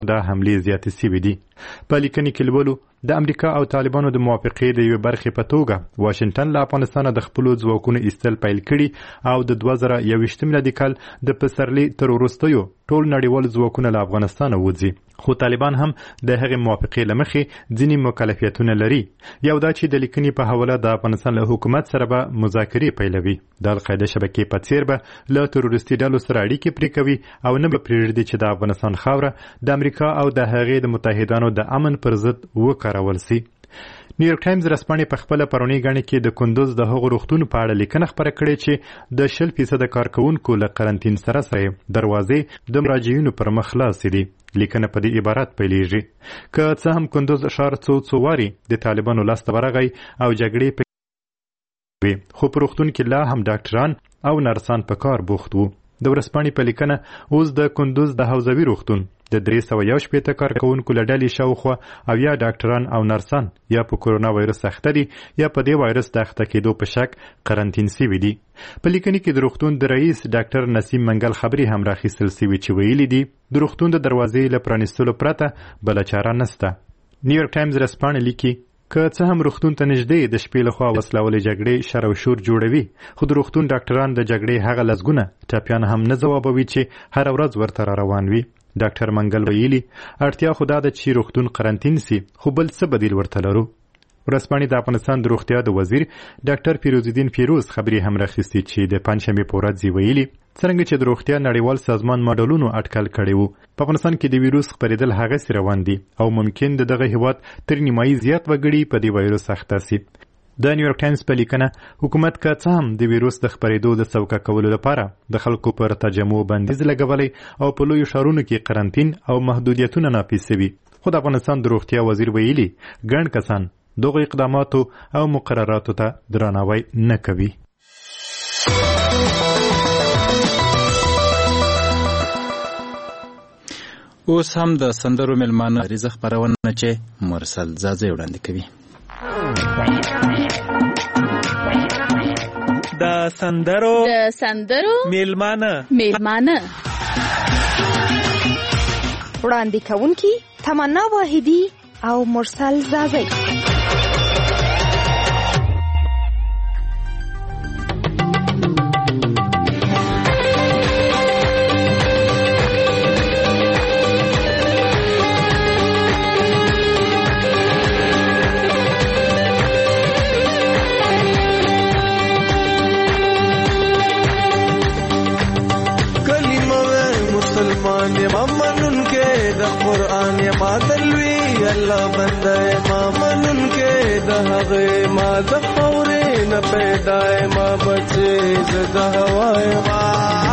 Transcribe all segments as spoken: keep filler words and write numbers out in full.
دا حملې زیاتې سوي دي. په لیکنې کې لولو د امریکا او طالبانو د موافقې د یوې برخې په توګه واشنګټن له افغانستانه د خپلو ځواکونو ایستل پیل کړي او د دوه زره یوویشت میلادي کال د پسرلي تر وروستیو ټول نړیوال ځواکونه له افغانستانه وځي. خو طالبان هم د هغې موافقې له مخې ځینې مکلفیتونه لري. یو دا چې د لیکنې په حواله د افغانستان له حکومت سره به مذاکرې پیلوي. د القاعده شبکې په څیر به له تروریستي ډلو سره اړیکې پرې کوي او نه به پرېږدي چې د افغانستان خاوره د امریکا او د هغې د متحدانو د امن پر ضد وکارول سي. نیویورک ټایمز رسپانې په خپله پرونۍ ګڼې کې د کندوز د هغو روغتون په اړه لیکنه خپره کړې چې د شل فیصده کارکوونکو له قرنطین سره سره دروازې د مراجعینو پر مخ خلاصې دي. لیکنه په دې عبارت پیلېږي: که څه هم کندوز ښار څو څو وارې د طالبانو لاسته ورغی او جګړې پکې وي، خو په روغتون کې لا هم ډاکټران او نرسان په کار بوخت وو. د ورځپاڼې په لیکنه اوس د کندوز د حوزوي روغتون د درې سوه یو شپېته کارکوونکو له ډلې شاوخوا اویا ډاکټران او نرسان یا په کورونا وایرس اخته دي یا په دې وایرس د اخته کېدو په شک قرنطین سوي دي. په لیکنې کې د روغتون د رئیس ډاکټر نسیم منګل خبرې هم راخیستل سوي چې ویلي دي د روغتون د دروازې له پرانیستلو پرته بله چاره نسته. نیویورک ټایمز ورځپاڼه لیکي: که څه هم روغتون ته نږدې د شپې لخوا وسلوالې جګړې شر او شور جوړوي، خو د روغتون ډاکټران د جګړې هغه لسګونه ټپیان هم نه ځوابوي چې هره ورځ ورته را روان وي. ډاکټر منګل ویلي: اړتیا خو دا ده چې روغتون قرنطین سي، خو بل څه بدیل ورته لرو. ورځپاڼې د افغانستان د روغتیا د وزیر ډاکټر فیروزالدین فیروز خبرې هم راخیستې چې د پنجشنبې په ورځ یې ویلي څرنګه چې د روغتیا نړیوال سازمان ماډلونو اټکل کړی وو، په افغانستان کې د ویروس خپرېدل هغسې روان دي او ممکن د دغه هیواد تر نیمایي زیات وګړي په دې وایرس اخته سي. د نیویورک ټایمز په لیکنه حکومت که څه هم د ویروس د خپرېدو د سوکه کولو لپاره د خلکو پر تجمع بندیز لګولی او په لویو ښارونو کې قرنطین او محدودیتونه نافذ سوي، خو د افغانستان د روغتیا وزیر ویلي ګڼ کسان دغو اقداماتو او مقرراتو ته درناوی نه کوي. اوس هم د سندرو مېلمانه ریزه خپرونه چې مرسل زازی وړاندې کوي. د سندرو د سندرو مېلمانه مېلمانه وړاندې کوونکي تمنا واحدی او مرسل زازی. د خورې نه پیدای ما بچې زه د هوای ما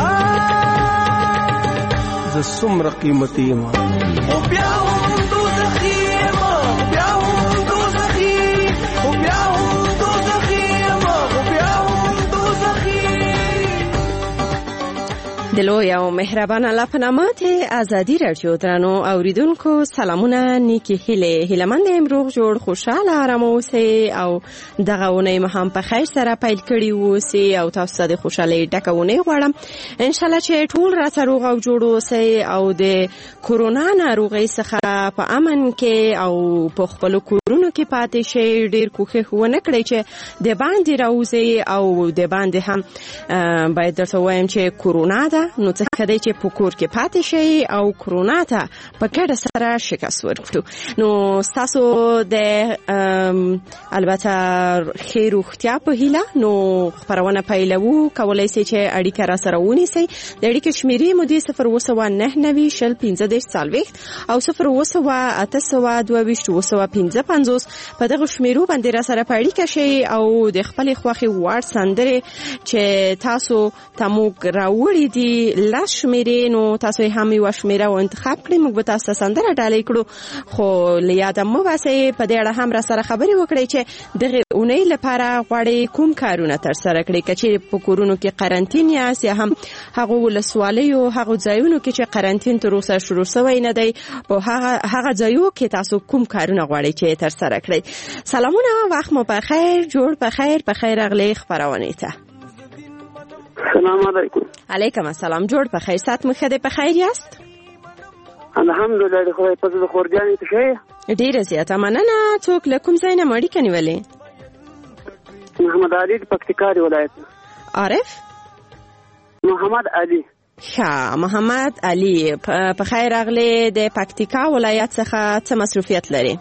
زه څومره قیمتي یم خو بیا هم دوزخي یم بیا هم دوزخي خو بیا هم دوزخي یم خو بیا هم دوزخي. د لوی او مهربان الله په نامه ته ازادي رادیو درنو اوریدونکو سلامونه، نیکی هیله هیلمند امروز جوړ خوشاله آرام اوسئ او دغه اونۍ مو هم په خیر سره پیل کړي اوسئ او تاسو د خوشحالۍ ډکه اونۍ غواړم. ان شاء الله چې ټول راته روغ او جوړ اوسئ او د کورونا ناروغۍ څخه په امن کې او په خپل کورونو کې پاتې شئ. ډیر کوښښ ونه کړئ چې د باندې راوځئ او د باندې هم باید درته وایم چې کورونا ده، نو څه کدی چې په کور کې پاتې شي او کرونا ته په ګډه سره شکست ورکړو. نو تاسو د البته خیر روغتیا په هیله نو خبرونه پیلوو، کولای شئ چې اړیکه را سره ونیسئ. د اړیکې شمیرې مو د صفر اوه سوه نهه نوي شل پنځه دېرش څلوېښت او صفر اوه سوه اته سوه دوه ویشت اوه سوه پنځه پنځوس. په دغه شمیرو باندې را سره په اړیکه شئ او د خپلې خوښې وړ سندرې چې تاسو ته موږ راوړي دي لاس شمیرې، نو تاسو هم یو شمیره و انتخاب کړئ، موږ به تاسو سندره ډالۍ کړو. خو لیاده مو واسه په دې اړه هم را سره خبرې وکړئ چې دغه اونۍ لپاره غواړئ کوم کارونه تر سره کړئ، کچې په کورونو کې قرنطین یاست یا هم هغه ولسوالیو هغه ځایونو کې چې قرنطین تر اوسه شروع شوی نه دی، په هغه هغه ځایو کې تاسو کوم کارونه غواړئ چې تر سره کړئ. سلامونه، وخت مو په خیر، جوړ په خیر، په خیر اغلی خبرونه ته. سلام علیکم. علیکم السلام، جوړ په خیر، سات مو خده په خیر یاست؟ الحمدلله د خدای په فضل خورجانې ته ښه یې؟ ډېره زیاته مننه. څوک له کوم ځای نه مو اړیکه نیولې؟ محمد علي د پکتیکا د ولایت. عارف؟ محمد علي. ښه محمد علي، په خیر راغلی. د پکتیکا ولایت څخه څه مصروفیت لري؟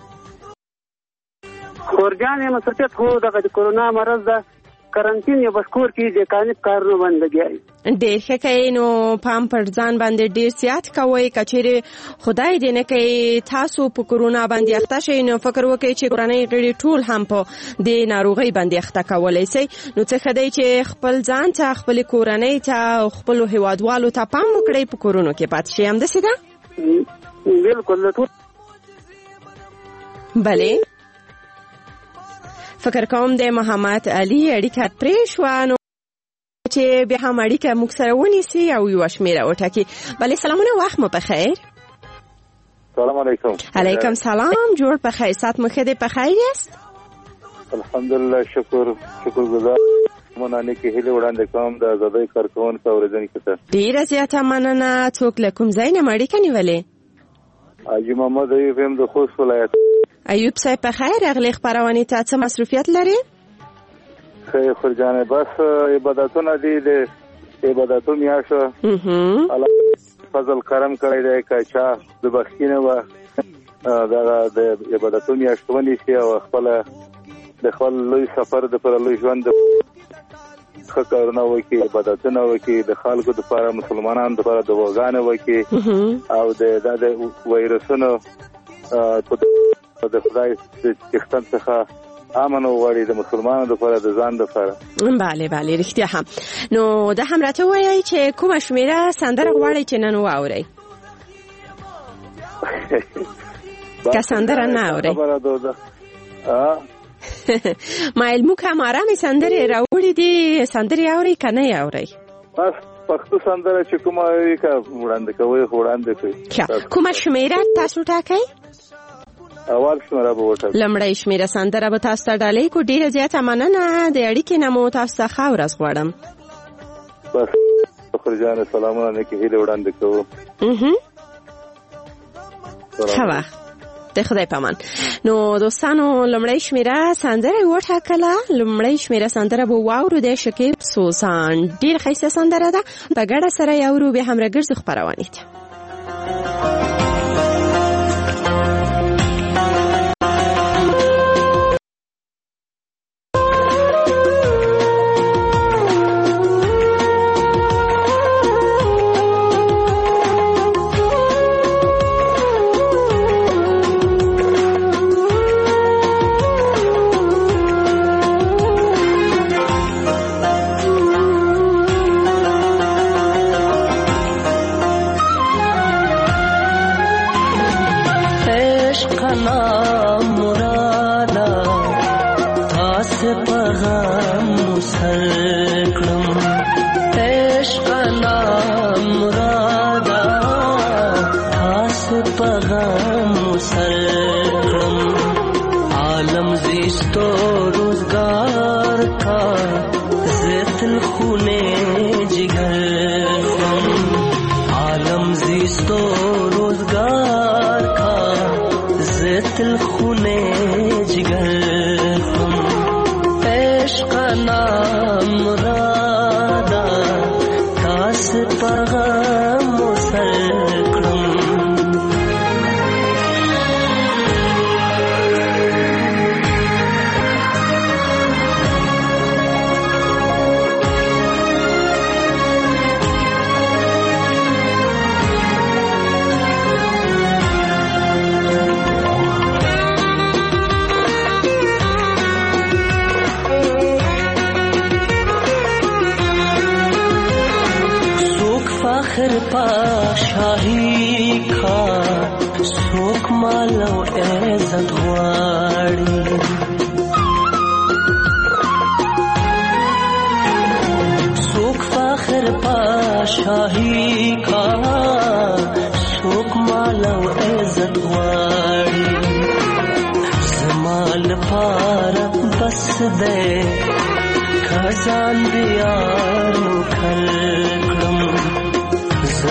خورجانې مصروفیت خو دغه د کورونا مرض ده، کرنټین یو بس کور کې د کانب کارونه باندې لګیا. ډېر ښه کوي. نو پام پر ځان باندې ډېر زیات کوئ. که چیرې خدای دې نه کوي تاسو په کورونا باندې اخته شئ، نو فکر وکړئ چې کورنۍ غړي ټول هم په دې ناروغۍ باندې اخته کولی شئ. نو څه ښه دی چې خپل ځان ته، خپلې کورنۍ ته او خپلو هیوادوالو ته پام وکړئ، په کورونو کې پاتې شئ. همداسې ده؟ بلکل. بلې فکر کوم د محمد علي اړیکه پرې شوه، نو چې بیا هم اړیکه موږ سره ونیسي او یوه شمېره وټاکي. بلې سلامونه، وخت مو په خیر. سلام علیکم. علیکم سلام. جوړ په خیر، سات مو ښه دی؟ په خیر یاست؟ الحمدلله، شکر شکر گزار. مننه کې هیله وړاندې کوم د آزادۍ کارکونکو اورېدونکو ته. ډېره زیاته مننه. څوک له کوم ځای نه مو اړیکه نیولې؟ حاجي محمد ایوب یم د خوست ولایت. ایوب صاحب په خیر راغلی. خپرونې ته څه مصروفیت لري؟ خیر خورجانې، بس عبادتونه دي، د عبادتو میاشت الله فضل کرم کړی دی. که چا د بخښنې وه دغه د عبادتو میاشت ونیسي او خپله د خپل لوی سفر دپاره، لوی ژوند د ښه کارونه وکړي، عبادتونه وکړي، د خلکو دپاره، مسلمانانو دپاره دعاګانې وکړي او دا د وایرسونو د خدای د چښتن څخه امن وغواړي، د مسلمانانو دپاره، د ځان دپاره. بله بله، رښتیا هم. نو دا هم راته ووایئ چې کومه شمېره سندره غواړئ چې نن واورئ؟ که سندره نه اورئ مایل موږ هم آرامې سندرې راوړي دي، سندرې اورئ که نه یې اورئ؟ بس پښتو سندره چې کومه وي که وړاندې کوئ خو وړاندې کوئ. کومه شمېره تاسو ټاکئ؟ اول شمېره به وټاکئ. لومړۍ شمېره سندره به تاسو ته ډالۍ کړو. ډېره زیاته مننه. د اړیکې نه مو تاسو ته ښه ورځ غواړم. بس خورجانې سلامونه نیکې هیلې وړاندې کوو. ښه وخت د خدای په امان. نو دوستانو، لومړۍ شمېره سندره وټاکله. لومړۍ شمېره سندره به واورو د شکیب سوزان. ډېر ښایسته سندره ده. په ګډه سره یې اورو. بیا هم راګرځو خپرونې ته.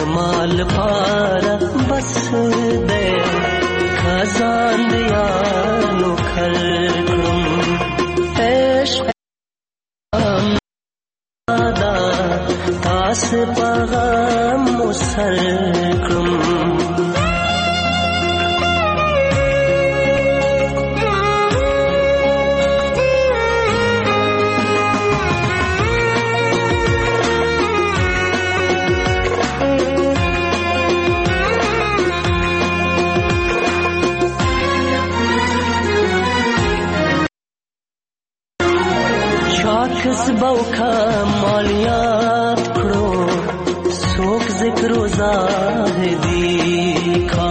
زمال پارا بس دے خزان دیانو کھلکرم عشق آدا تاس پغم مسلکرم کسبو کا مالیات کړو څوک ذکر و زاهدی کا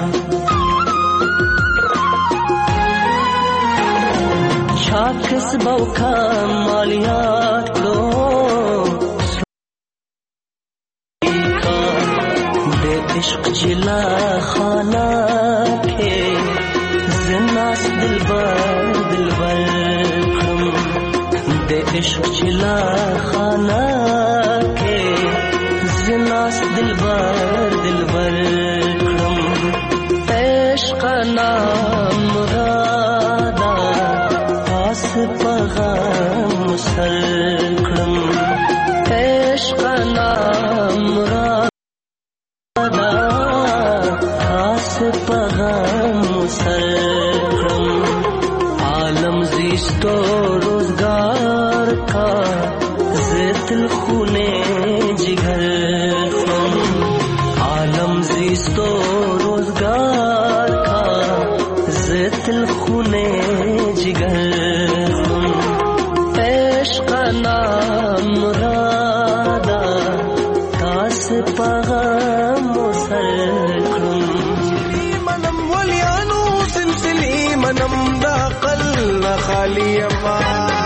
چا کسبو کا مالیات کړو کا د عشق جلا خانہ کې زناس دلبر دلبر عشق چلا خانہ کے زناس دلبر دلبر کرم عشق نام مرادا پاس پغم مسل کرم عشق نام مرادا پاس پغم مسل کرم عالم زیستو روزگار کا زیتل خونے جگر خم عالم زیستو روزگار کا زیتل خونے جگر خم عشق نام مرادا تاس پغم مسل کرم منم ولیانو سلسلی منم دا قل خالی اما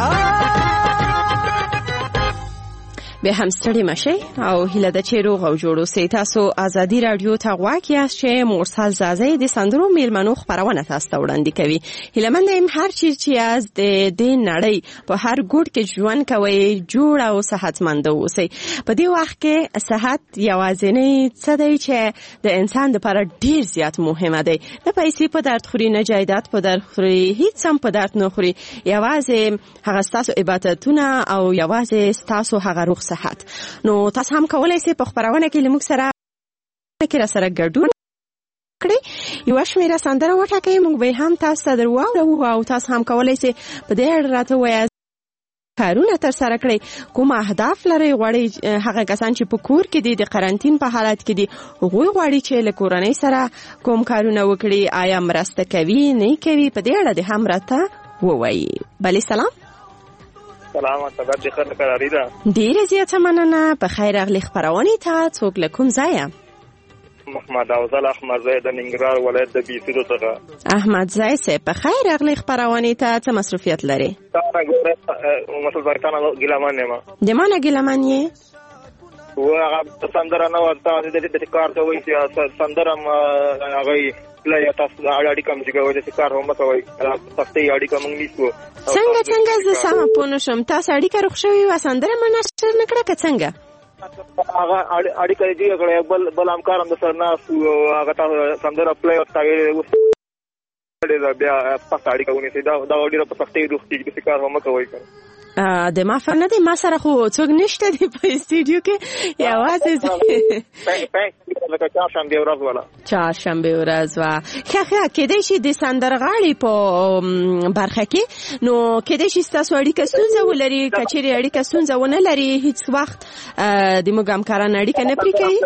به هم ستړي مشه او هیله ده چې روغ او جوړ اوسئ. تاسو ازادي رادیو ته غواړئ یاست چې مرسل زازی د سندرو میلمنو خبرونه تاسو ته وړاندې کوي. هیله مند یم هر چیز چې از د دې نړۍ په هر ګوټ کې ژوند کوئ جوړ او صحتمند اوسئ. په دې وخت کې صحت یوازینی څه دی چې د انسان لپاره ډیر زیات مهمه دی. نه پیسې په درد خوري، نه جایداد په درد خوري، هیڅ هم په درد نه خوري. یوازې هغه ستاسو عبادتونه او یوازې ستاسو هغه روغ صحت. نو تاسو هم کولای شئ په خبرونه کې لموږ سره کې را سره ګډون کړئ، یو شمیره سندره وټاکئ، موږ به هم تاسو ته درواړو او تاسو هم کولای شئ په دې اړه راته ووایاست کارونه تر سره کړئ، کوم اهداف لرئ، غواړئ هغه کسان چې په کور کې دي د قرنطین په حالت کې دي هغوی غواړي چې له کورنۍ سره کوم کارونه وکړي، آیا مرسته کوي نه کوي، په دې اړه دې هم راته ووایي. بله سلام. سلام، طبعا د خیر قراری ده. ډیره زیاته مننه. په خیر راغلی خبرونه ته. څوک له کوم ځایه؟ محمد افضل احمد زاید د ننګرهار ولایت د بیسیدو څخه. احمد زاید صاحب په خیر راغلی خبرونه ته. څه مصروفیت لري؟ مسل ځکانه ګیلمان یم. د مانه ګیلمان یې؟ و هغه سندره نو ورته د دې کار کوي چې سندره هغه لا تاسو اړیکه کوم چې کوي چې کار هم کوي تاسو اړیکه موږ نیسو. څنګه څنګه زه سم پونه شم تاسو اړیکه روښوي و سندره منشر نکړه که څنګه؟ هغه اړیکه دی بل بل همکار هم سره نه هغه تاسو سندره پلی او تاګه بیا تاسو اړیکه ونیسئ دا دا ډیره په سختۍ روختي چې کار هم کوي. د ما فن نه دی، ما سره خو څوک نشته دی په استودیو کې، یوازې لکه چهارشنبې ورځ ولا چهارشنبې ورځ وا ښه ښه کېدای شي د سندرغاړي په برخه کې نو کېدای شي ستاسو اړیکه ستونزه ولري. که چیرې اړیکه ستونزه ونه لري هیڅ وخت د موږ همکاران اړیکه نه پرې کوي.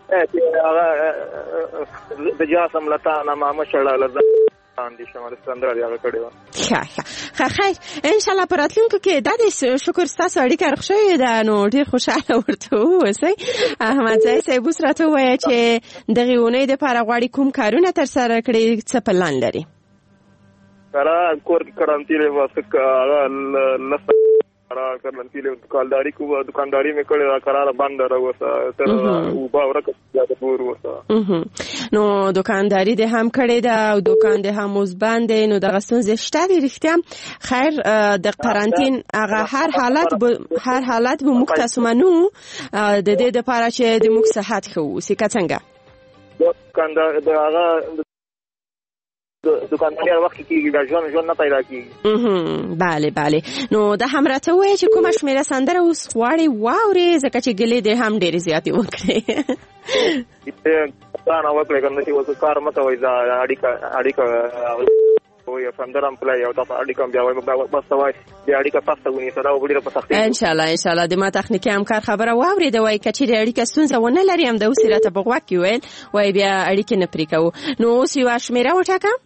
د جاسم لتا نامه مشړه لزه اندي شمال سندره یې کړو. ښه ښه خیر ان شاء الله پراتلونکو کې د دې شکر ستاسو اړیکه رخصوي ده نو ډیر خوشاله ورته اوسئ. احمد زاید صاحب سره ته وایي چې دغه ونې د لپاره غواړي کوم کارونه تر سره کړي، څه پلان لري؟ سره کور کې قرنطینه واسه را کړل چې دکانداري کو دکانداري مې کړې دا قرار بند راوسه تر او با ورکه د پور وسه نو دکانداري د هم کړې دا او دکان د هم اوس بند نو د غستون زشته دی رښتیا خیر د قرنټین هغه هر حالت هر حالت به موږ تاسو منو د دې د لپاره چې د موږ صحت خو سې څنګه دکاندار د هغه دکانداري وخت کې د ژوند ژوند نه پیدا کیږي bale bale نو د هم راته وای چې کومه شمیره سندره اوس غواړي واوري ځکه چې ګلې د هم ډېر زیاتې وکړي دا نه وکړي کنه چې اوس کار مته وای دا اړیکه اړیکه وای سندرم پلای او دا اړیکه بیا وای بس وای بیا اړیکه پاسته ونی سره وګړي په سختي ان شاء الله ان شاء الله د ما تخنیکی همکار خبره واوري د وای کچې اړیکه ستونزه ونه لري هم د وسیرته بغوا کې ویل وای بیا اړیکه نه پرې کوو نو اوس یو شمیره وټاکه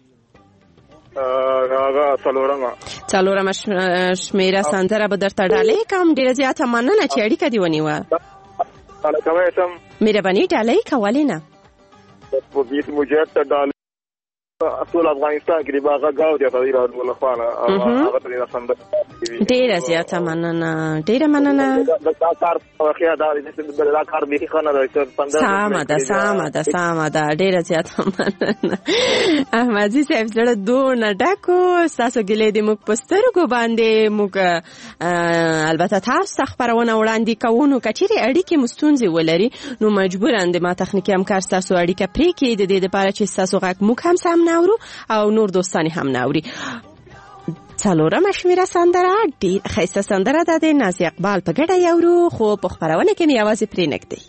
هغه څلورمه څلورمه شمیره سندره به درته ډالۍ کوم ډېره زیاته مننه چې اړیکه دې ونیوه کولی شم مهرباني ډالۍ کولی نه په بیت مجاهد ته ډالۍ ټول افغانستان کې د باغه گاو دی غوړي راځول لخوانه هغه ته د سندره ډېره زیاته مننه ډېره مننه دا کار واقعیا دا د کار به خانه راځي سامه ده سامه ده سامه ده ډېره زیاته مننه احمدزي صاحب زړه دونه ډکو تاسو ګلې دې موږ په سترګو باندې موږ البته تاسو خبرونه وړاندې کوو کچېرې اړیکې مستونزې ولري نو مجبور اند ما تخنیکی همکار تاسو اړیکه پرې کړي د دې لپاره چې تاسو غږ موږ هم سم ناورو او نور دوستانی هم ناوري څلورمه شمیره سندره ډېر ښایسته سندره ده د نازي اقبال په ګډه یورو خو په خپرونه کې مې یوازې پرې نږدې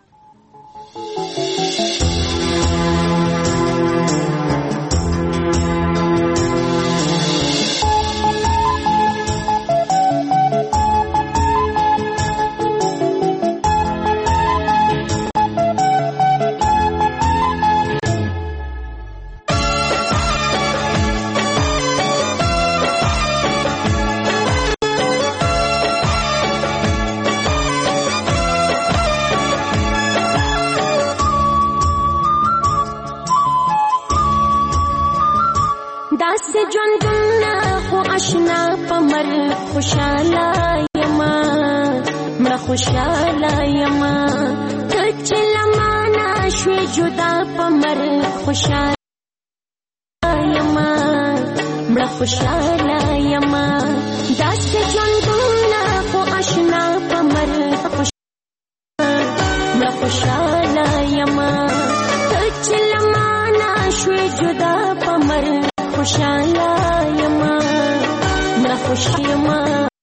خوشاله یما مړه خوشاله یما ته چې لمانه شوې جدا په مر خوشاله یما مړه خوشاله یما داسې ژوندونه خو آشنا په مر مړه خوشاله یما ته چې لمانه شوې جدا په مر خوشاله یما مړه خوشاله یما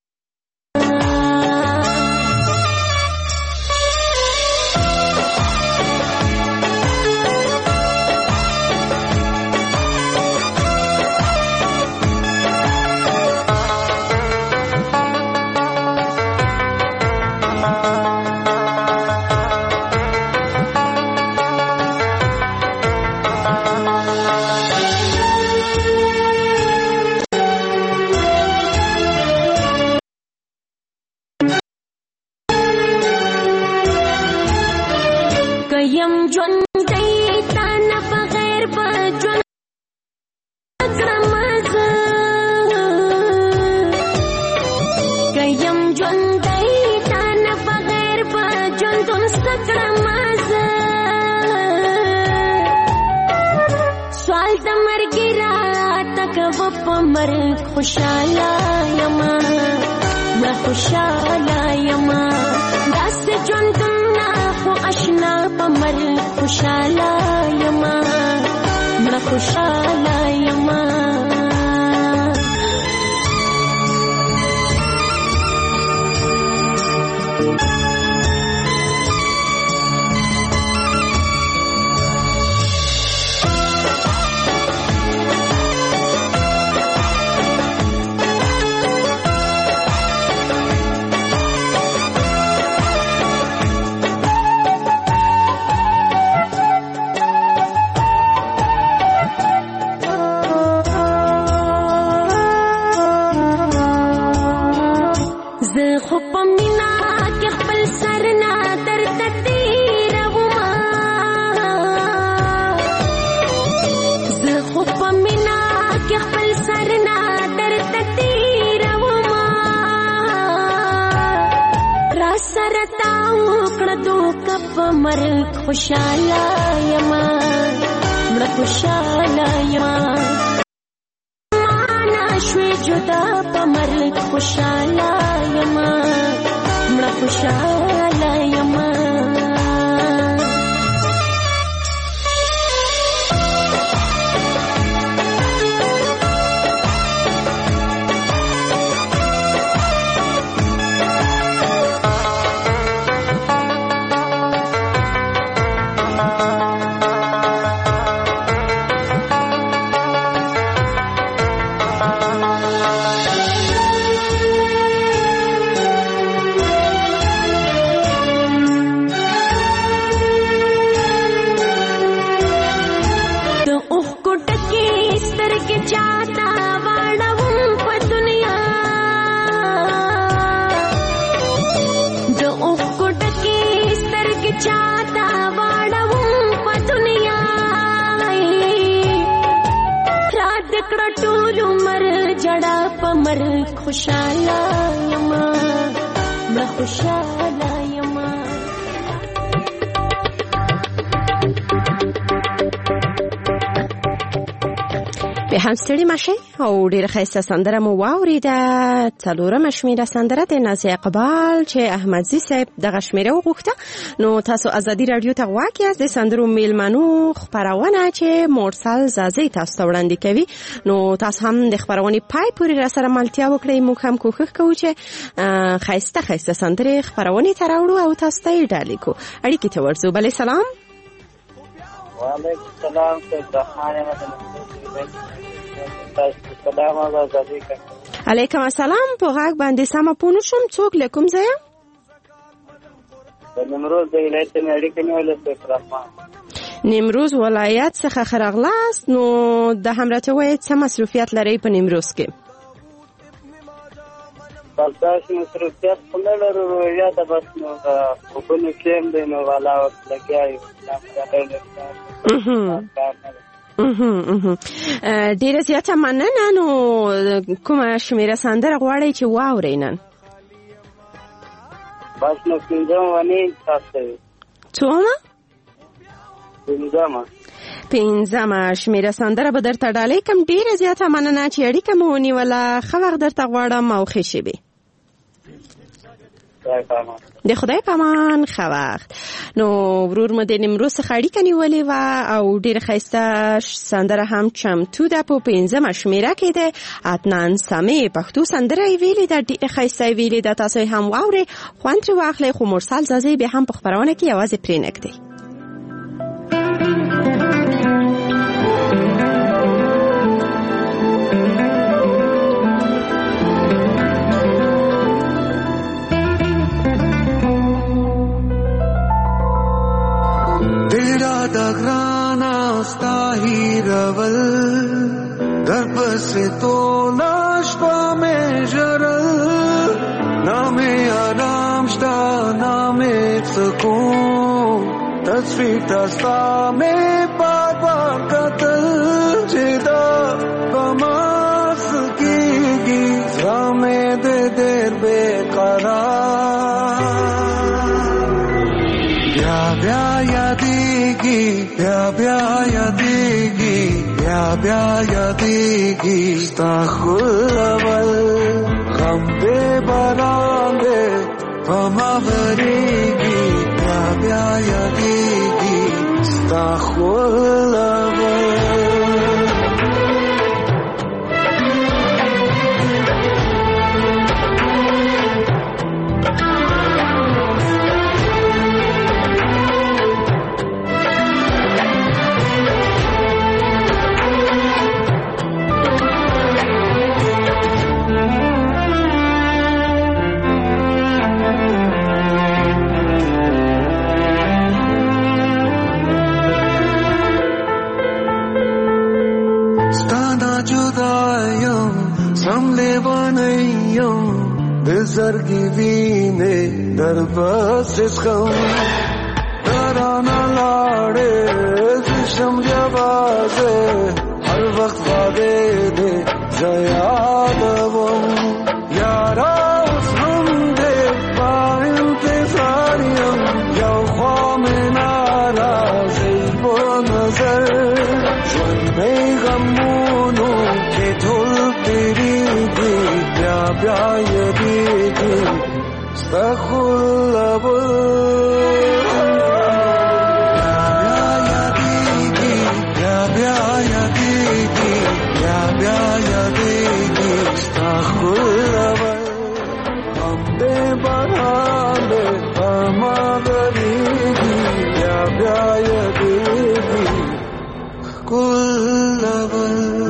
خوشاله یما مړه خوشاله یما داسې ژوندونه خو آشنا په مر خوشاله یما مړه خوشاله یما رتا وکړه دوکه په مرګ خوشاله یما مړه خوشاله یما معنا شوې جدا په مرګ خوشاله یما مړه خوشاله یما خوشاله یما مړه خوشاله یما به هم ستړي مشي او ډېر ښایسته سندره مو واورېده. څلورمه شمېره سندره د نازیه اقبال چې احمدزي صاحب دغه شمېره وغوښته. نو تاسو ازادي راډیو ته غواړئ یاست د سندرو میلمنو خپرونه چې مرسل زازي تاسو ته وړاندې کوي. نو تاسو هم د خپرونې پای پورې را سره ملتیا وکړئ. موږ هم کوښښ کوو چې ښایسته ښایسته سندرې خپرونې ته راوړو او تاسو ته یې ډالۍ کړو. اړیکې ته ورځو. بلې سلام. وعلیکم السلام. علیکم السلام. په غږ باندې سم پوه نشم. څوک له کوم ځایه؟ د نیمروز د ولایت نه اړیکې نیولې رحمان. نیمروز ولایت څخه خراغلاست. نو د همراته وایي څه مصروفیت لري په نیمروز کې؟ بلداش مصروفیت خو نه لرو. یا د بس نو وګونو کېم دی نو والا وخت لګیایو. ډیره زیاته مننه. نو کومه شمېره سندره غواړئ چې واورئ نن؟ بس نو پنځم ونې تاسو څومره؟ پنځمه پنځمه شمېره سندره به درته ډالۍ کړم. ډیره زیاته مننه چې اړیکه مو ونیوله. ښه وخت درته غواړم او ښې شېبې. د خدای پامان. ښه وخت. نو ورور مو د نیمروز څخه اړیکه نیولې وه او ډېره ښایسته سندره هم چمتو ده. په پنځمه شمېره کې ده. عدنان سامي پښتو سندره یې ویلې ده. ډېره ښایسته یې ویلې ده. تاسو یې هم واورئ، خوند ترې واخلئ. خو مرسل زازي بیا هم په خپرونه کې یوازې پرې نږدئ. रवल दर्प से तो नाश्ता में जरल नामे आराम शता नामे सुकून तस्वीर तस्ता में पापा कतल जिदा बमास की गी रामे दे देर बेकरार ब्या ब्या यादेगी ब्या ब्या यादेगी ब्या ब्या यादेगी स्ताखुलवल गम पे बरांगे हमावरेगी ब्या ब्या यादेगी स्ताखुलवल زرگی وینه در بس خم ترانه لاړې زشم جوازه هر وخت واده دې زیادوم یارا اوس هم دې په انتظار غمونو کې ټول تیریږي بیا بیا یادېږي ستا ښکلا به بیا بیا یادېږي بیا بیا یادېږي ستا ښکلا به همدې باران دی هماغلیږي بیا بیا یادېږي ښکلا به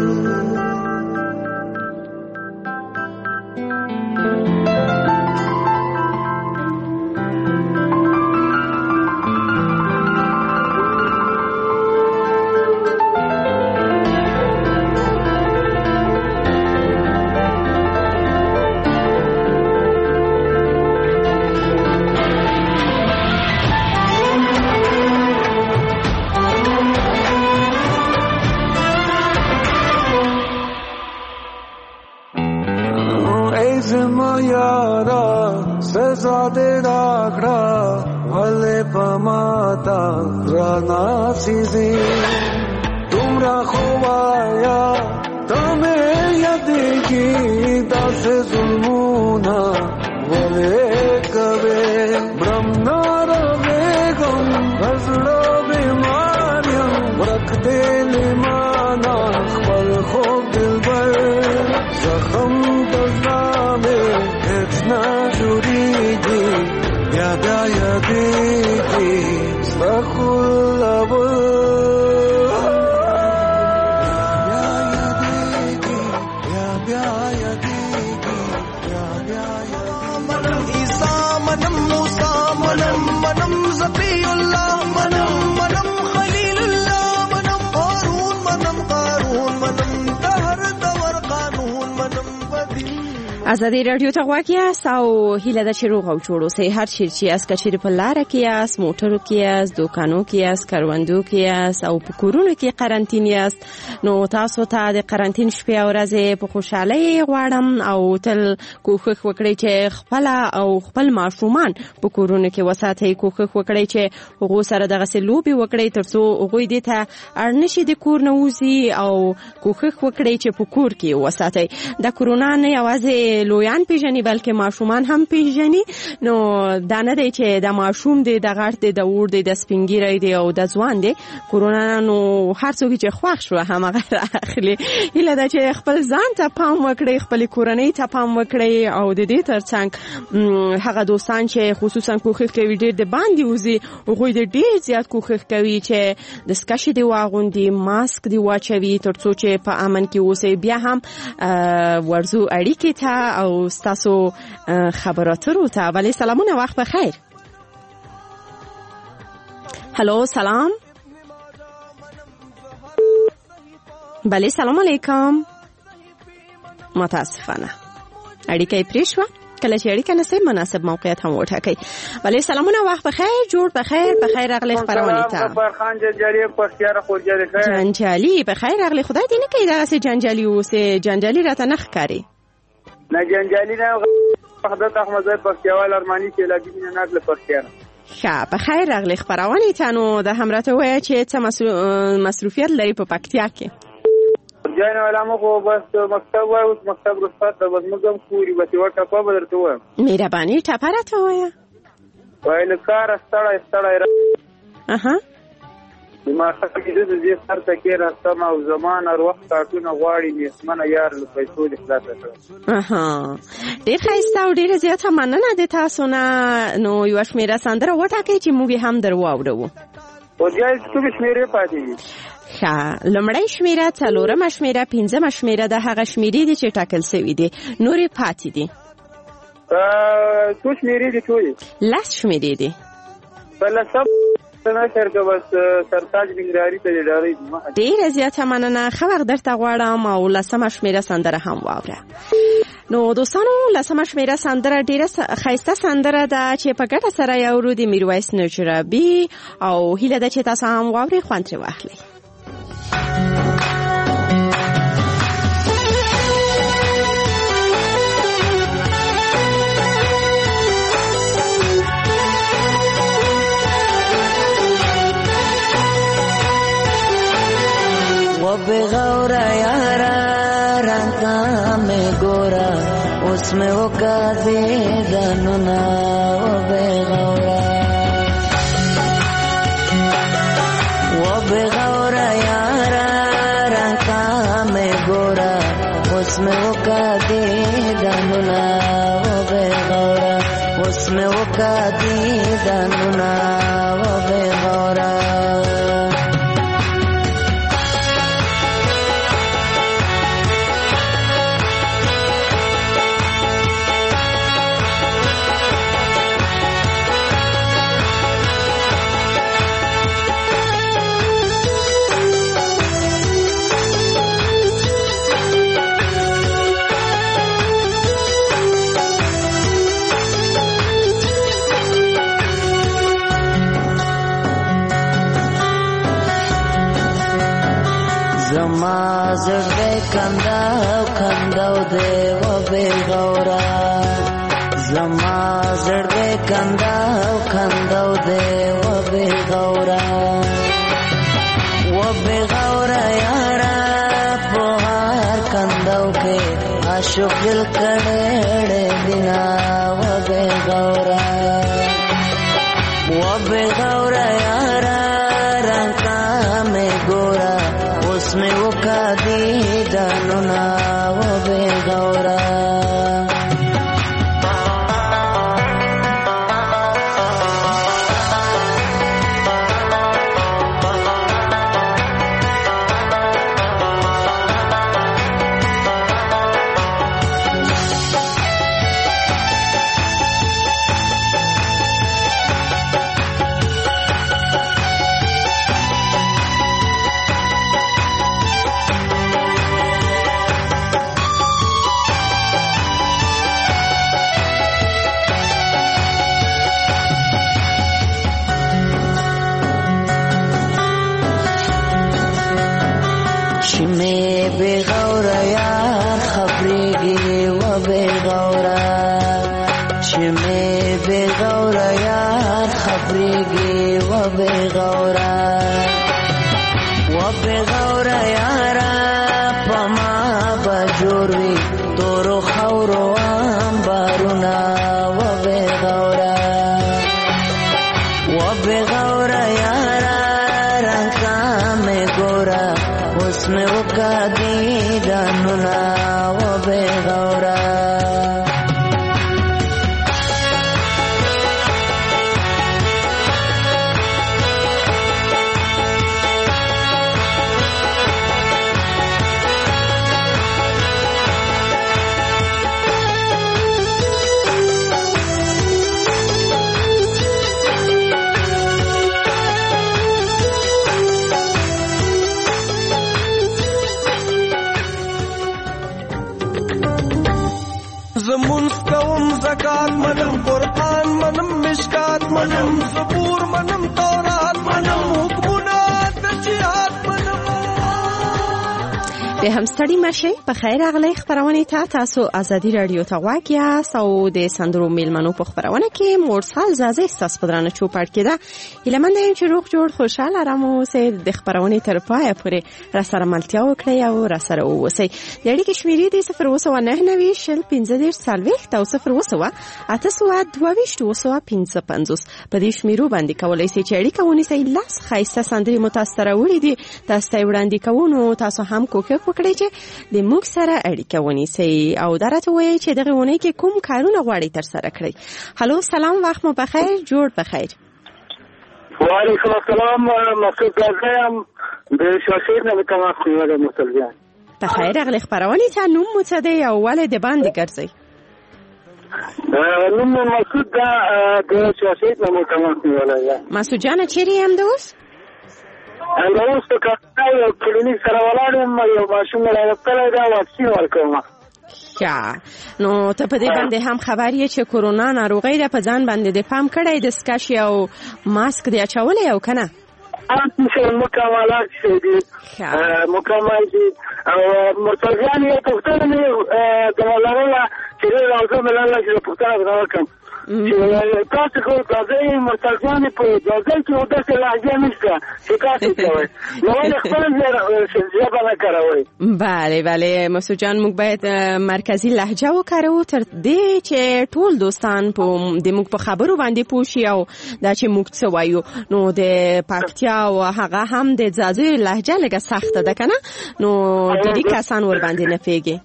سزا دے راکڑا بھلے پماتا رانا سیزی تمرا خوایا تمہیں یادیگی دس ظلمونا بھلے کبے برمنا روے گم غزڑا بیماریم رکھ دے لیمانا خبر خوب دل بر زخم دزامے اتنا جوریگی بیا بیا یادیگی ستا ښکلا به بیا یادیگی بیا بیا یادیگی بیا بیا یادیگی منم عیسیٰ منم موسیٰ منم منم ذبی اللہ منم منم خلیل اللہ منم هارون منم قارون منم دهر دور قانون منم بدی. ازادي رادیو ته غواړی یاست او هیله ده چې روغ او جوړ اوسئ. هر چیرې چې یاست، که چیرې په لاره کې یاست، موټرو کې یاست، دوکانو کې یاست، کروندو کې یاست او په کورونو کې قرنطین یاست، نو تاسو ته د قرنطین شپې او ورځې په خوشحالۍ غواړم او تل کوښښ وکړئ چې خپل او خپل ماشومان په کورونو کې وساتئ. کوښښ وکړئ چې هغوی سره دغسې لوبې وکړئ تر څو هغوی دې ته اړ نشي د کور نه وځي، او کوښښ وکړئ چې په کور کې وساتئ. د کرونا نه یوازې لویان پیژني بلکې ماشومان هم پیژني، نو دا نه دی چې د ماشوم دی، د غټ دی، د اور دی، د سپینګیری دی او د ځوان دی. کرونا نو هر څوک چې خوښ شو همغه اخلي. هیله ده چې خپل ځان ته پام وکړئ، خپل کورنۍ ته پام وکړئ او د دې ترڅنګ هغه دوستان چې خصوصا کوښښ کوي ډېر د باندې وځي، هغوی د ډېر زیات کوښښ کوي چې د سکشې دی واغوندي، ماسک دی واچوي تر څو چې په امن کې اوسئ. بیا هم ورځو اړیکې ته او ستاسو خبراتو ته ولی سلامونه، وخت بخیر. هلو سلام. بله سلام علیکم. متاسفانه اړیکه پرې شوه. کله چې اړیکه نصیب مناسب موقعیت هم وټاکئ. بله سلامونه، وخت بخیر، جوړ بخیر، بخیر راغلی خپرونې ته. خان جنجالي پښتیار خورجالي خیر. جنجالي بخیر راغلی. خدای دې نه کوي دغسې جنجالي اوسې. جنجالي راته نه ښکاري. نه جنجالي نه وحدت احمدزی پښتیوال ارمانی سیلابي مینه‌ناک له پښتیار. ښه بخیر راغلی خپرونې ته. نو د هم راته ووایه چې څه مصروفیت لري په پکتیا کې؟ جان علامه خو بس مکتب وای، اوس مکتب رخصت ده، بس موږ هم کوري، بس یوه ټپه به درته ووایم. مهرباني ټپه راته ووایه. وایي له کاره ستړی ستړی را اها د ماښام کېده د دې سر ته کېناستم او زمان هر وخت کارټونه غواړي مېسمنه یار له پیسو دې خلاصه کړه. اها ډېر ښایسته او ډېره زیاته مننه د تاسو نه. نو یوه شمېره سندره وټاکئ چې موږ یې هم در واورو. خو بیا کومې شمېرې پاتې دي؟ ښه لومړۍ شمېره، څلورمه شمېره، پنځمه شمېره د هغه شمېرې دي چې ټاکل سوي دي، نورې پاتې دي. څو شمېرې دي ټولې؟ لس شمېرې دي. په لسم نه شرکه بس سرتاج ننګرهاري ته دې ډارۍ دي. ډېره زیاته مننه. ښه وخت درته غواړم او لسمه شمېره سندره هم واوره. نو دوستانو لسمه شمېره سندره ډېره ښایسته سندره ده چې په ګډه سره یې اورو د میرویس نجرابي، او هیله ده چې تاسو هم واورئ، خوند ترې واخلئ. وبغورة یارا رنگا میں گورا اس میں وہ قاضی دنونا وہ بے غورا وہ بے غورا یارا رنگا میں گورا اس میں وہ قاضی دنونا وہ بے غورا اس میں وہ قاضی دنونا وہ بے غورا زما زړه کنداو کنداو دی و بے غورا زما زړه کنداو کنداو دی و بے غورا و بے غورا یارا په هر کنداو کې عاشق دل کړه دینا و بے غورا و بے غورا یارا رنگا میں گورا اس میں وہ قاضی دانونا وہ بے غورا میں بے غورا یار خبرېږي و بے غورا میں بے غورا یار خبرېږي و بے غورا و بے غورا یارا پما بجوروي تورو خورو انبارونه و بے غورا و بے غورا یارا رنگا میں گورا اس میں وہ قاضی دانونا وہ بے غورا زمون کوم زکات منم قرآن منم مشکات منم زبور منم تورات منم حکمونه د جهاد منم به هم ستړي مشه په خیر اغلی خبرونه ته تاسو ازادي رادیو ته واګی او د سندرو میلمنو په خبرونه کې مرسل زازه استاس پدرانه چوپړ کېده هیلمن دیم چې روغ جوړ خوشاله آرام اوسئ د خبرونه تر پای پورې را سره ملتیا وکړئ او را سره اوسئ د اړیکې شمیرې د صفر اوسه نه نوي شل پنځه دېرش څلوېښت او صفر اوسه اته سوه دوه ویشت اوسه پنځه پنځوس په دې شمیرو باندې کولی شئ چې اړیکه ونیسئ لاس ښایسته سندرې مو تاسو ته راوړي دي تاسو ته یې وړاندې کوو نو تاسو هم کوښښ وکړئ چې د موږ سره اړیکه ونیسئ او دا راته ووایئ چې دغه اونۍ کې کوم کارونه غواړئ ترسره کړئ. هلو سلام وخت مو بخیر جوړ بخیر. وعلیکم السلام مسعود غازی یم د شاشید نه تماس کوم مسلمان بخیر اغلی خبرونه ته نوم مو څه دی او ولې د باندې ګرځئ؟ نوم مسعود دا د شاشید نه تماس کوم. مسعود جان چیرې هم دوست؟ دا اوس په کاکای او کلینیک سره ولاړم یو ماشوم راوړل دا واکسین ورکوم. یا نو ته په دې باندې هم خبر یې چې کورونا ناروغي ده په ځان باندې د پام کړی د سکش او ماسک دی اچولې او کنه ان څه مکملات شي دي مکمل دي او مرتضیان یې پښتون نه د مولانا چې راځو ملاله چې پښتون غواړم چې تاسو خو تاسو مرتضیان په ځای کې ودا څه لهجه نشته چې تاسو کوي نو ولې خپل ژبه نه کاروي. بله بله مسعود جان موږ باید مرکزی لهجه وکاروو تر دې چې ټول دوستان په د موږ په خبرو باندې پوه شي او دا چې موږ څه وایو. نو د پکتیا او هغه هم د ځاځي لهجه لږه سخته ده کنه نو ډېری کسان ور باندې نه پیږي.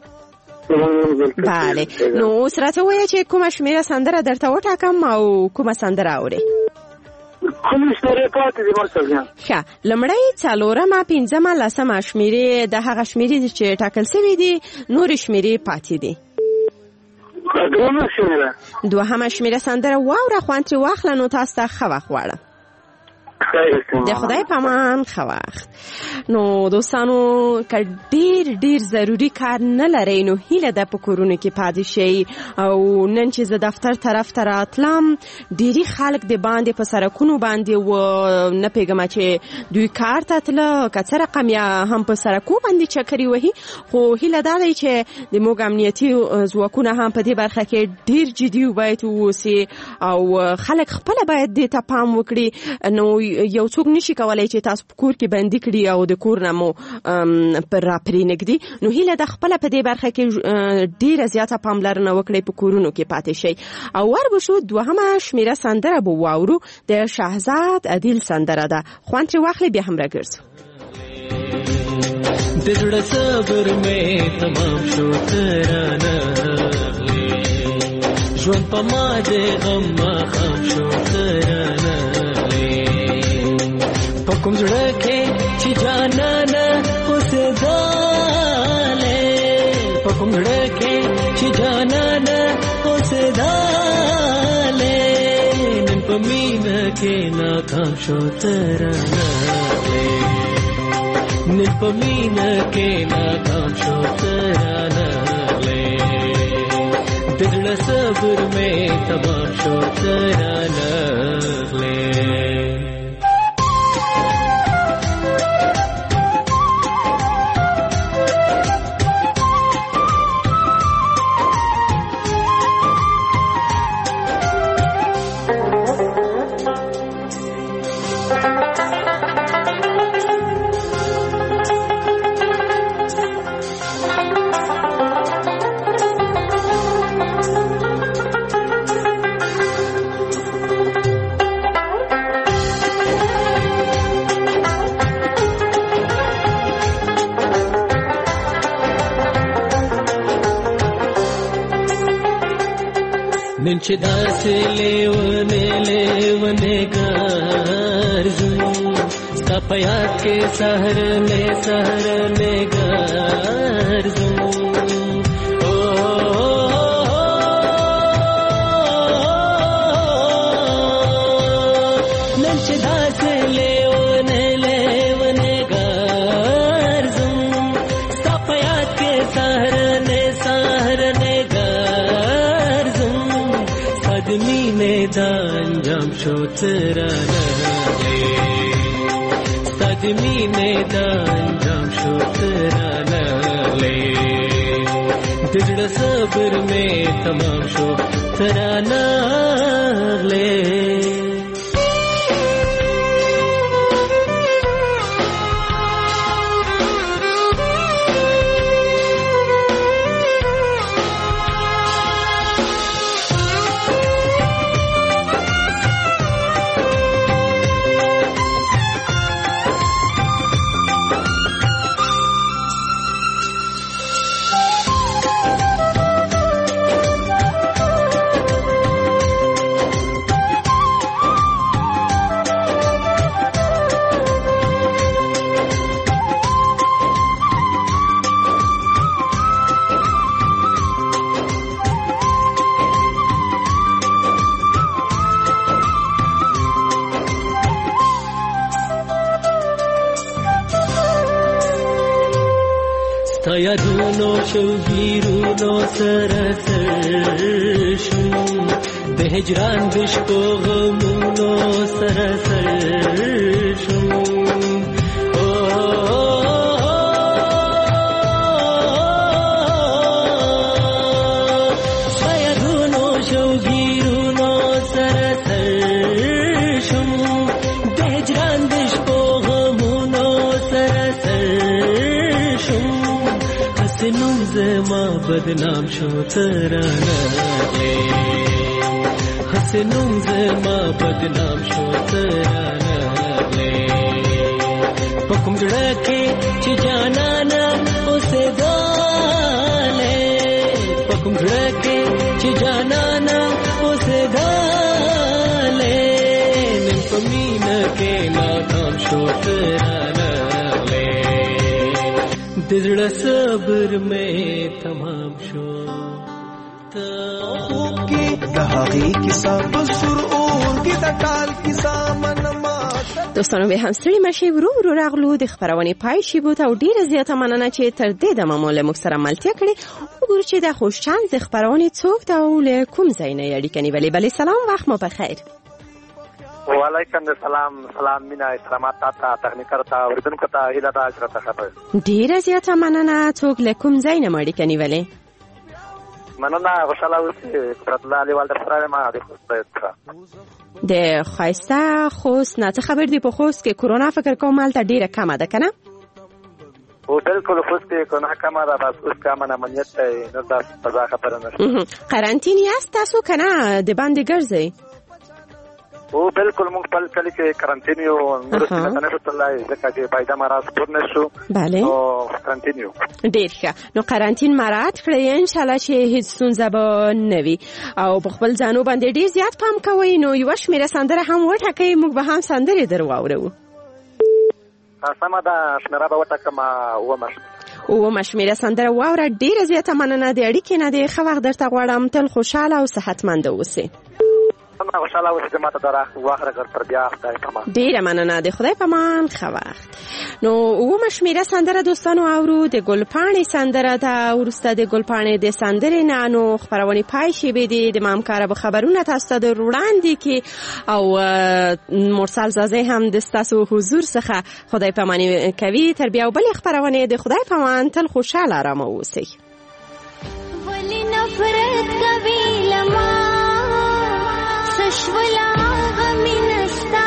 بله نو اوس راته وایه چې کومه شمیره سندره درته وټاکم او کومه سندره اورې؟ کومه شمیره پاتې دي مرسل جان؟ ښه لومړی څلورمه پنځمه لسمه شمیرې د هغه شمیرې چې ټاکل سوي دي نورې شمیرې پاتې دي. دوهمه شمیره دوهمه شمیره سندره واوره خوند ترې واخله نو تاسو ته ښه وخت غواړم. د خدای پامان ښه وخت. نو دوستانو که ډیر ډیر ضروری کار نه لرئ نو هیله ده په کورونو کې پاتې شئ. او نن چې زه دفتر طرف ته راتلم ډیری خلک د باندې په سړکونو باندې و نه پیږم چې دوی کار ته تله که څه رقم یا هم په سړکو باندې چکرې وهي. خو هیله دا دی چې د موږ امنیتي ځواکونه هم په دې برخه کې ډیر جدي باید واوسي او خلک خپله باید دې ته پام وکړي. نو یو څوک نشي کولای چې تاسو په کور کې بندي کړي او د کور نه مو پر را پرېنږدي. نو هیله د خپله په دې برخه کې ډیره زیاته پاملرنه وکړئ په کورونو کې پاتې شئ. او ور به شو دوهمه شمیره سندره به واورو د شهزاد عدیل سندره ده. خوند ترې واخلئ بیا هم راګرځو. د زړه صبر مې تمام شو ترانه ژوند په ما د غم ماښام شو ترانه په کوم زړه کې چې جانانه اوسېدلې په کوم زړه کې چې جانانه اوسېدلې نن په مینه کې ناکام شو ترانه نن په مینه کې ناکام شو ترانه د زړه صبر مې تمام شو ترانه نن چې داسې لیونې لیونې ګرځم ستا په یاد کې سهرنې سهرنې ګرځم نن چې داسې لیونې لیونې ګرځم ستا په یاد کې سهرنې سهرنې مینه دا انجام شو ترانه ستاد مینه دا انجام شو ترانه د زړه صبر مې تمام شو ترانه یادونو شوګیرونو سره سر شم د هجران د شپو غمونو سره سر شم یادونو شوګیرونو هسې نوم زما بدنام شو ترانه هسې نوم زما بدنام شو ترانه په کوم زړه کې چې جانانه اوسېدلې په کوم زړه کې چې جانانه اوسېدلې نن په مینه کې ناکام شو ترانه د زړه صبر مې تمام شو ته خوب کې د هغې کیسه په سور اور کې د ټال کیسه منما دوستانو به هم ستړي مشي ورو ورو راغلو د خبرونې پای شي بوت او ډیره زیاته مننه چې تر دې د مامول موږ سره ملتیا کړې وګورئ چې د خوشچند د خبرونې څوک دا له کوم ځای نه اړیکه نیولې بلې سلام وخت مو په خیر وعلیکم السلام سلام مینا اسلامات تا تخنیکر تا اوریدونکو ته هیله ده چې راته خبر ډیره زیاته مننه څوک له کوم ځای نه اړیکه نیولې مننه خوشاله اوسئ قدرت الله علی والد سره ما د خوست د خایسته خوست نه څه خبر دی په خوست کې کرونا فکر کوم مالته ډیره کمه ده کنه او بالکل خوست کې کرونا کمه ده بس اوس کمه نه منیت نه ده تازه خبره نشته قرنطین یاست تاسو کنه د باندې ګرځئ او بالکل موږ په کلی کې قرنطین یو نور څه نه تلای ځکه چې پایدا مرز پور نشو بله او قرنطین یو ډیر ښه نو قرنطین مراعات کړئ ان شاء الله چې هیڅ ستونزه به نه وي او په خپل ځانو باندې ډیر زیات پام کوئ نو یو شمیره سندره هم وټاکئ موږ به هم سندرې در واورو سمه ده شمیره به وټاکم اومه اومه شمیره سندره واوره ډیره زیاته مننه د اړیکې نه دی ښه وخت درته غواړم تل خوشحاله او صحتمند اوسئ خوشاله اوسئ چې ماته دا وخت راکړ پر بیا خدای پامان ډیره مننه د خدای پامان ښه وخت نو اومه شمیره سندره دوستانو اورو د ګلپاڼې سندره ده وروسته د ګلپاڼې د سندرې نه نو خپرونې پای شي به دي د مامکاره به خبرونه تاسو ته در وړاندې کې او مرسل زازی هم د ستاسو حضور څخه خدای پاماني کوي تر بیا بلې خپرونې د خدای پامان تل خوشحاله آرامه اوسئ ولی نفرت کوي لما سشولا غمینستا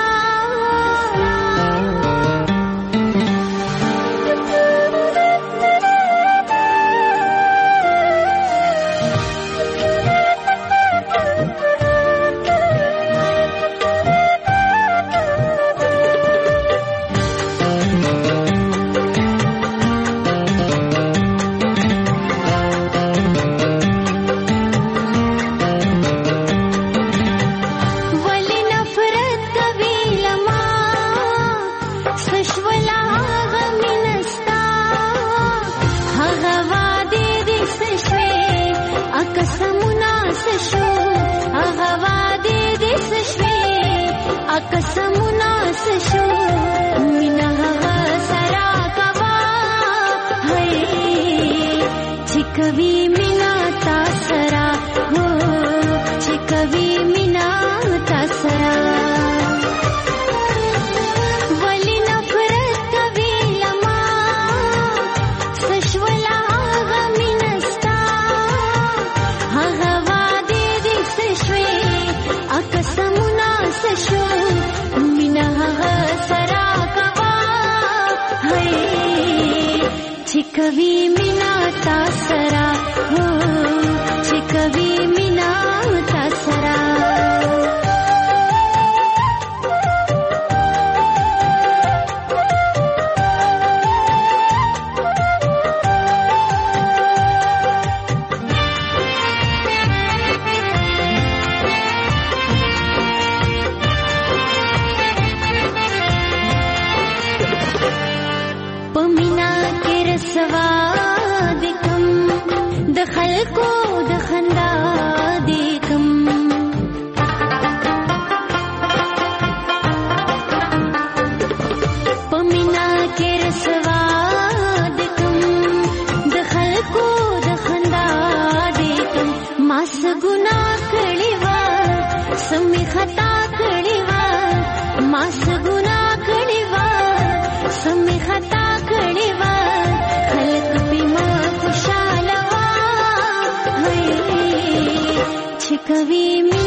قسمونه سشو مینا سرا کوا هي چې کوي مینا تا سرا هو چې کوي مینا تا سرا ولی نفرت کوي لما سشولا غمینستا هغه وادي دې سشوي قسمونه سشو کبھی مینا تاسرا ہو چې کبھی مینا تاسرا خلکو د خندا دې کم پمینا کې رسوا دې کم د خلکو د خندا دې کم ما سګنا کړي وا سمې خطا کړي وا ما سګنا کړي وا سمې خطا کړي وا خلک په ما خوشاله چې کوي